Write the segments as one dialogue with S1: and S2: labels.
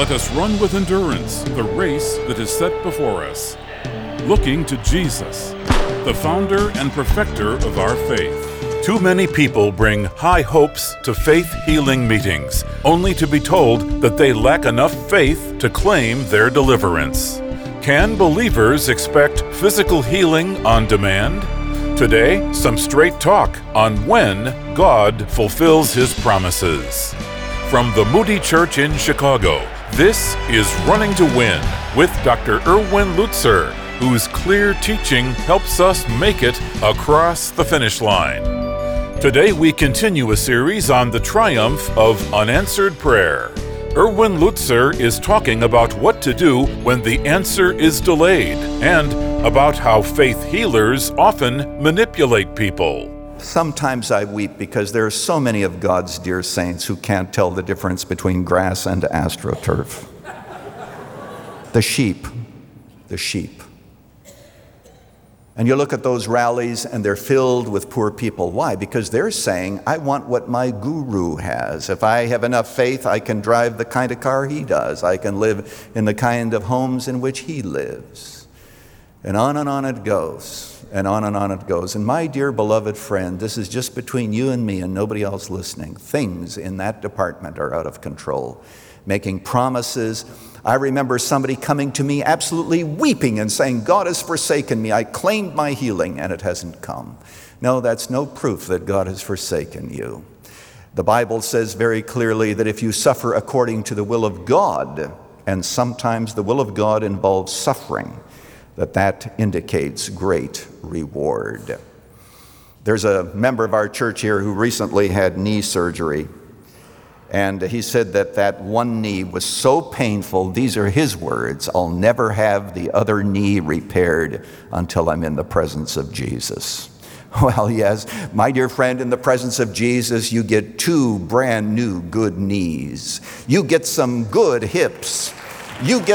S1: Let us run with endurance the race that is set before us, looking to Jesus, the founder and perfecter of our faith. Too many people bring high hopes to faith healing meetings, only to be told that they lack enough faith to claim their deliverance. Can believers expect physical healing on demand? Today, some straight talk on when God fulfills His promises. From the Moody Church in Chicago, this is Running to Win with Dr. Erwin Lutzer, whose clear teaching helps us make it across the finish line. Today we continue a series on the triumph of unanswered prayer. Erwin Lutzer is talking about what to do when the answer is delayed and about how faith healers often manipulate people.
S2: Sometimes I weep because there are so many of God's dear saints who can't tell the difference between grass and AstroTurf. The sheep. And you look at those rallies and they're filled with poor people. Why? Because they're saying, I want what my guru has. If I have enough faith, I can drive the kind of car he does. I can live in the kind of homes in which he lives. And on it goes. And on it goes. And my dear beloved friend, this is just between you and me and nobody else listening. Things in that department are out of control. Making promises. I remember somebody coming to me absolutely weeping and saying, God has forsaken me. I claimed my healing and it hasn't come. No, that's no proof that God has forsaken you. The Bible says very clearly that if you suffer according to the will of God, and sometimes the will of God involves suffering, that indicates great reward. There's a member of our church here who recently had knee surgery. And he said that one knee was so painful, these are his words, I'll never have the other knee repaired until I'm in the presence of Jesus. Well, yes, my dear friend, in the presence of Jesus, you get two brand new good knees. You get some good hips. You get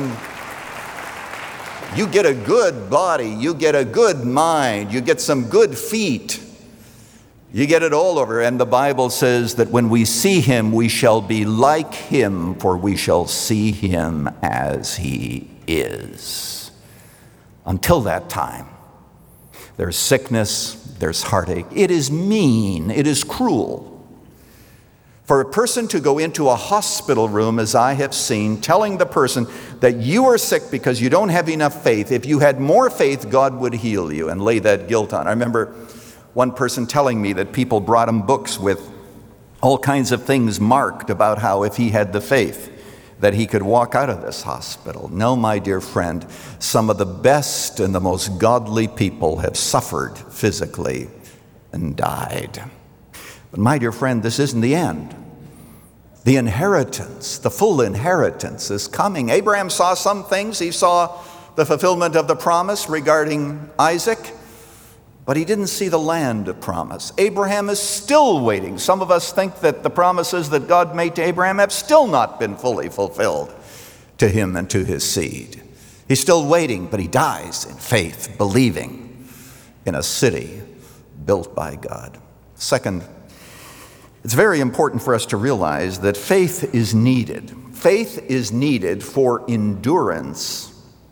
S2: a good body. You get a good mind. You get some good feet. You get it all over, and the Bible says that when we see Him, we shall be like Him, for we shall see Him as He is. Until that time, there's sickness, there's heartache. It is mean, it is cruel for a person to go into a hospital room, as I have seen, telling the person that you are sick because you don't have enough faith. If you had more faith, God would heal you, and lay that guilt on. I remember one person telling me that people brought him books with all kinds of things marked about how if he had the faith that he could walk out of this hospital. No, my dear friend, some of the best and the most godly people have suffered physically and died. But my dear friend, this isn't the end. The inheritance, the full inheritance is coming. Abraham saw some things. He saw the fulfillment of the promise regarding Isaac. But he didn't see the land of promise. Abraham is still waiting. Some of us think that the promises that God made to Abraham have still not been fully fulfilled to him and to his seed. He's still waiting, but he dies in faith, believing in a city built by God. Second, it's very important for us to realize that faith is needed. Faith is needed for endurance,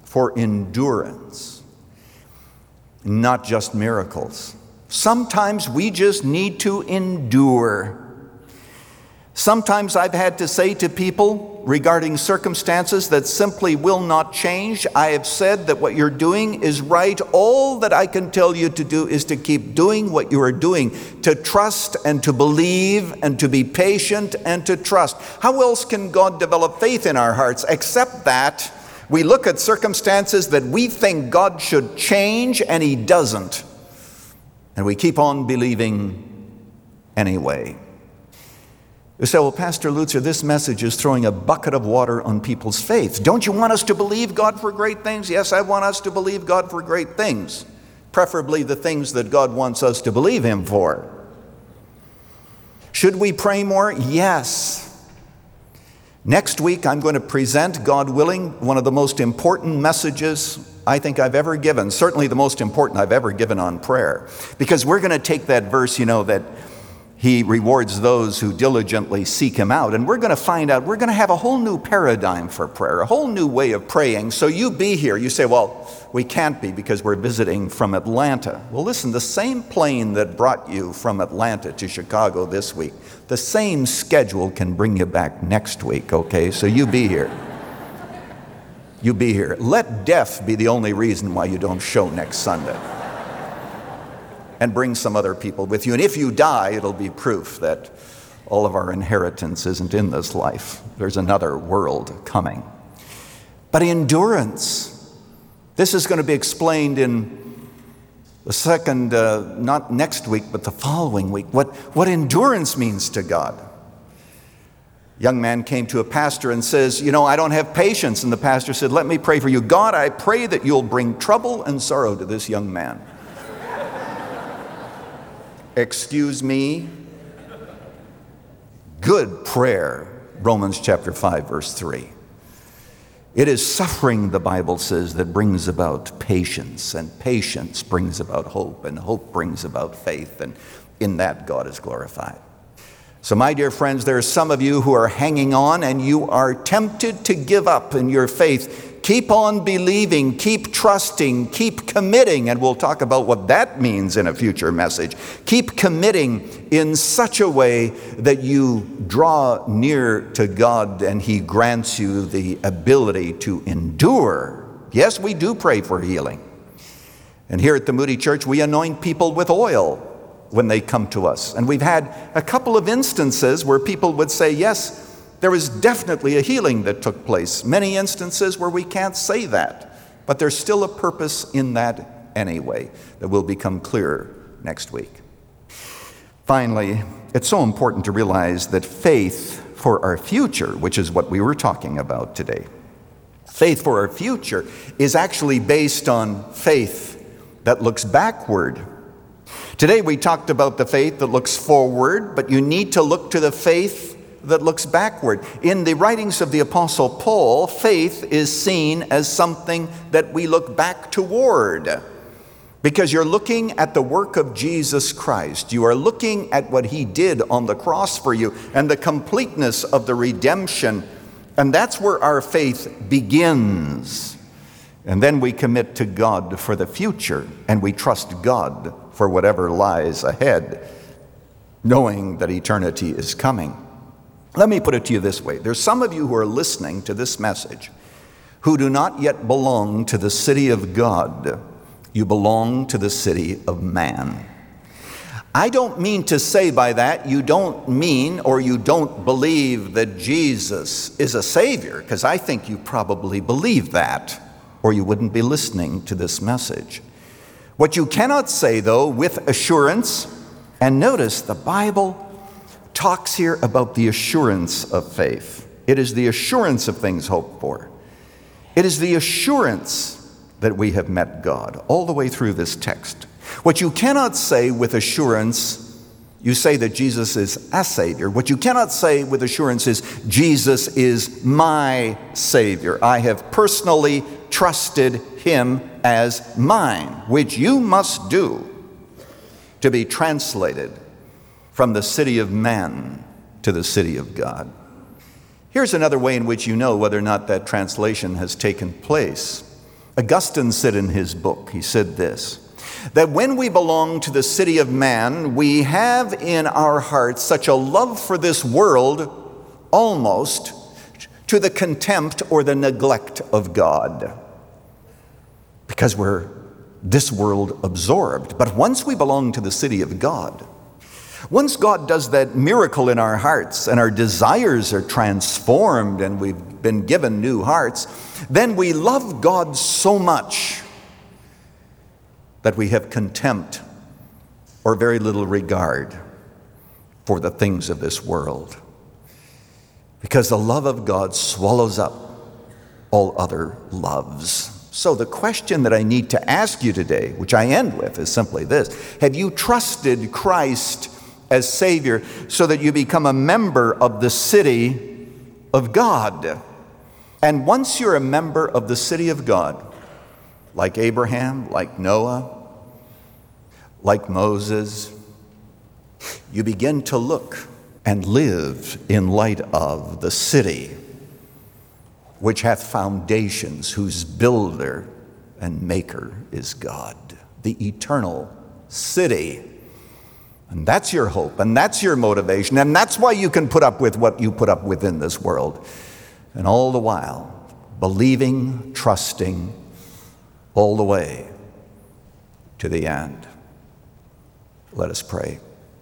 S2: not just miracles. Sometimes we just need to endure. Sometimes I've had to say to people regarding circumstances that simply will not change, I have said that what you're doing is right. All that I can tell you to do is to keep doing what you are doing, to trust and to believe and to be patient and to trust. How else can God develop faith in our hearts except that we look at circumstances that we think God should change and He doesn't. And we keep on believing anyway. You say, well, Pastor Lutzer, this message is throwing a bucket of water on people's faith. Don't you want us to believe God for great things? Yes, I want us to believe God for great things. Preferably the things that God wants us to believe Him for. Should we pray more? Yes. Next week, I'm going to present, God willing, one of the most important messages I think I've ever given, certainly the most important I've ever given on prayer. Because we're going to take that verse, that He rewards those who diligently seek him out. And we're going to find out, we're going to have a whole new paradigm for prayer, a whole new way of praying. So you be here. You say, well, we can't be because we're visiting from Atlanta. Well, listen, the same plane that brought you from Atlanta to Chicago this week, the same schedule can bring you back next week, okay? So you be here. You be here. Let death be the only reason why you don't show next Sunday. And bring some other people with you. And if you die, it'll be proof that all of our inheritance isn't in this life. There's another world coming. But endurance, this is going to be explained in the second, not next week, but the following week, what endurance means to God. A young man came to a pastor and says, I don't have patience. And the pastor said, let me pray for you. God, I pray that you'll bring trouble and sorrow to this young man. Excuse me? Good prayer, Romans chapter 5, verse 3. It is suffering, the Bible says, that brings about patience, and patience brings about hope, and hope brings about faith, and in that God is glorified. So my dear friends, there are some of you who are hanging on and you are tempted to give up in your faith. Keep on believing, keep trusting, keep committing, and we'll talk about what that means in a future message. Keep committing in such a way that you draw near to God and He grants you the ability to endure. Yes, we do pray for healing. And here at the Moody Church, we anoint people with oil when they come to us. And we've had a couple of instances where people would say, yes, there was definitely a healing that took place. Many instances where we can't say that, but there's still a purpose in that anyway that will become clearer next week. Finally, it's so important to realize that faith for our future, which is what we were talking about today, faith for our future is actually based on faith that looks backward. Today we talked about the faith that looks forward, but you need to look to the faith that looks backward. In the writings of the Apostle Paul, faith is seen as something that we look back toward, because you're looking at the work of Jesus Christ. You are looking at what He did on the cross for you and the completeness of the redemption, and that's where our faith begins. And then we commit to God for the future, and we trust God for whatever lies ahead, knowing that eternity is coming. Let me put it to you this way. There's some of you who are listening to this message who do not yet belong to the city of God. You belong to the city of man. I don't mean to say by that you don't mean or you don't believe that Jesus is a Savior, because I think you probably believe that, or you wouldn't be listening to this message. What you cannot say, though, with assurance, and notice the Bible talks here about the assurance of faith. It is the assurance of things hoped for. It is the assurance that we have met God all the way through this text. What you cannot say with assurance, you say that Jesus is a Savior. What you cannot say with assurance is Jesus is my Savior. I have personally trusted Him as mine, which you must do to be translated from the city of man to the city of God. Here's another way in which you know whether or not that translation has taken place. Augustine said in his book, he said this, that when we belong to the city of man, we have in our hearts such a love for this world, almost to the contempt or the neglect of God, because we're this world absorbed. But once we belong to the city of God, once God does that miracle in our hearts and our desires are transformed and we've been given new hearts, then we love God so much that we have contempt or very little regard for the things of this world, because the love of God swallows up all other loves. So the question that I need to ask you today, which I end with, is simply this: have you trusted Christ as Savior so that you become a member of the city of God? And once you're a member of the city of God, like Abraham, like Noah, like Moses, You begin to look and live in light of the city which hath foundations, whose builder and maker is God, the eternal city. And that's your hope, and that's your motivation, and that's why you can put up with what you put up with in this world. And all the while, believing, trusting, all the way to the end. Let us pray.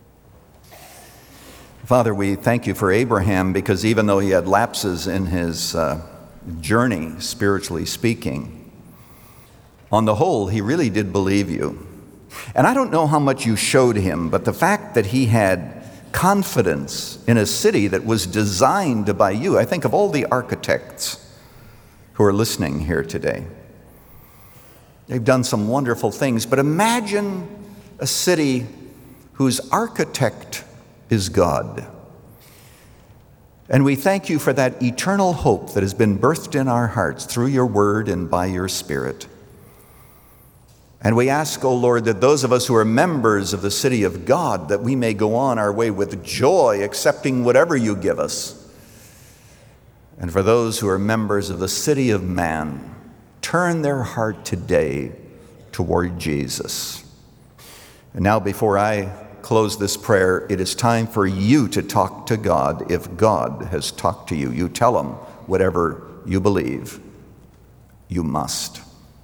S2: Father, we thank you for Abraham, because even though he had lapses in his journey, spiritually speaking, on the whole, he really did believe you. And I don't know how much you showed him, but the fact that he had confidence in a city that was designed by you. I think of all the architects who are listening here today. They've done some wonderful things, but imagine a city whose architect is God. And we thank you for that eternal hope that has been birthed in our hearts through your word and by your Spirit. And we ask, O Lord, that those of us who are members of the city of God, that we may go on our way with joy, accepting whatever you give us. And for those who are members of the city of man, turn their heart today toward Jesus. And now, before I close this prayer, it is time for you to talk to God. If God has talked to you, you tell him whatever you believe. You must.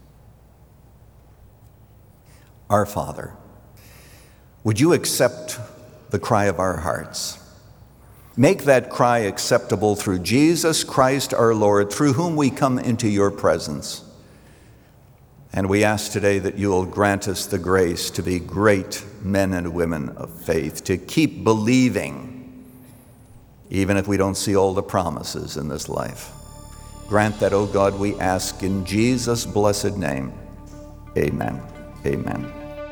S2: Our Father, would you accept the cry of our hearts? Make that cry acceptable through Jesus Christ our Lord, through whom we come into your presence. And we ask today that you will grant us the grace to be great men and women of faith, to keep believing, even if we don't see all the promises in this life. Grant that, O God, we ask in Jesus' blessed name. Amen. Amen.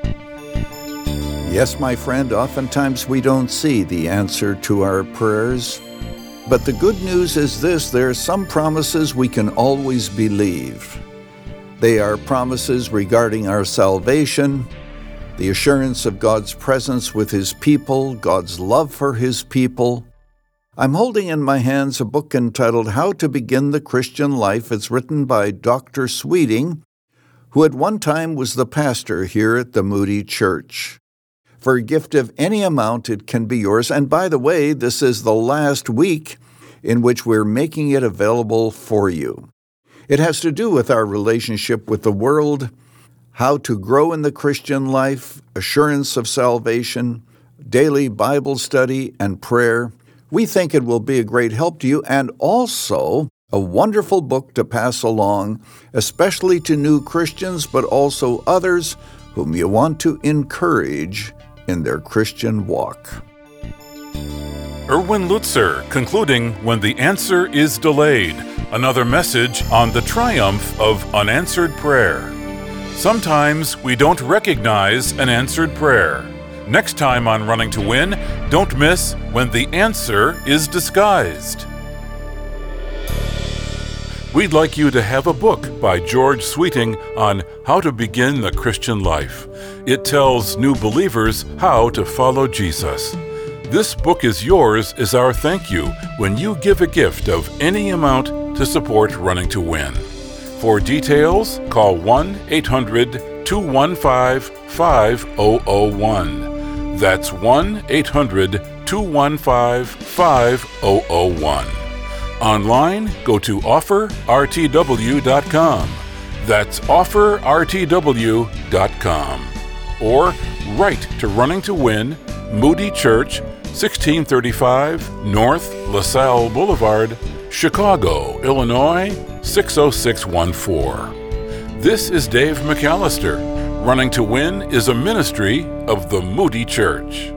S2: Yes, my friend, oftentimes we don't see the answer to our prayers. But the good news is this: there are some promises we can always believe. They are promises regarding our salvation, the assurance of God's presence with his people, God's love for his people. I'm holding in my hands a book entitled How to Begin the Christian Life. It's written by Dr. Sweeting, who at one time was the pastor here at the Moody Church. For a gift of any amount, it can be yours. And by the way, this is the last week in which we're making it available for you. It has to do with our relationship with the world, how to grow in the Christian life, assurance of salvation, daily Bible study, and prayer. We think it will be a great help to you, and also a wonderful book to pass along, especially to new Christians, but also others whom you want to encourage in their Christian walk.
S1: Erwin Lutzer concluding When the Answer is Delayed, another message on the triumph of unanswered prayer. Sometimes we don't recognize an answered prayer. Next time on Running to Win, don't miss When the Answer is Disguised. We'd like you to have a book by George Sweeting on how to begin the Christian life. It tells new believers how to follow Jesus. This book is yours as our thank you when you give a gift of any amount to support Running to Win. For details, call 1-800-215-5001. That's 1-800-215-5001. Online, go to offerrtw.com. That's offerrtw.com. Or write to Running to Win, Moody Church, 1635 North LaSalle Boulevard, Chicago, Illinois, 60614. This is Dave McAllister. Running to Win is a ministry of the Moody Church.